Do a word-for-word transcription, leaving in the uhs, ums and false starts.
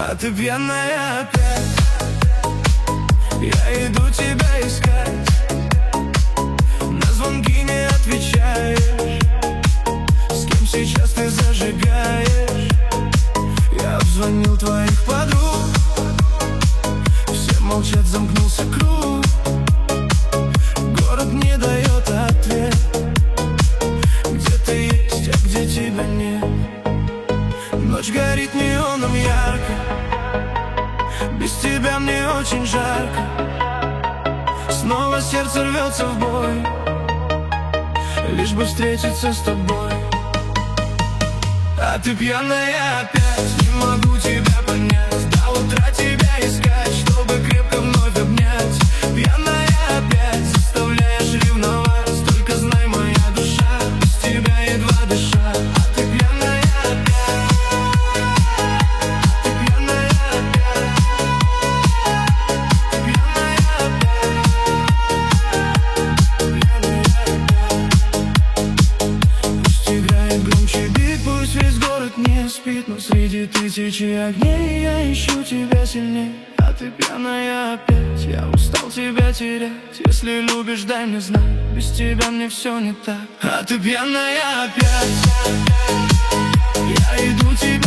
А ты пьяная опять. Я иду тебя искать, на звонки не отвечаешь. С кем сейчас ты зажигаешь? Я обзвонил твоих подруг, все молчат, замкнулся круг. Город не дает ответ, где ты есть, а где тебя нет. Ночь горит неоном ярко, без тебя мне очень жарко. Снова сердце рвется в бой, лишь бы встретиться с тобой. А ты пьяная опять, не могу тебя понять. До утра тебя искать, чтобы крепко вновь обнять. Пьяная опять, заставляешь ревновать. Только знай, моя душа без тебя едва дыша. А ты пьяная опять, ты пьяная опять, ты пьяная опять, пьяная опять. Пусть играет громче бит, пусть весь город не спит, но среди тысячи огней я ищу тебя сильней. А ты пьяная опять, я устал тебя терять. Если любишь, дай мне знать, без тебя мне все не так. А ты пьяная опять, я иду тебя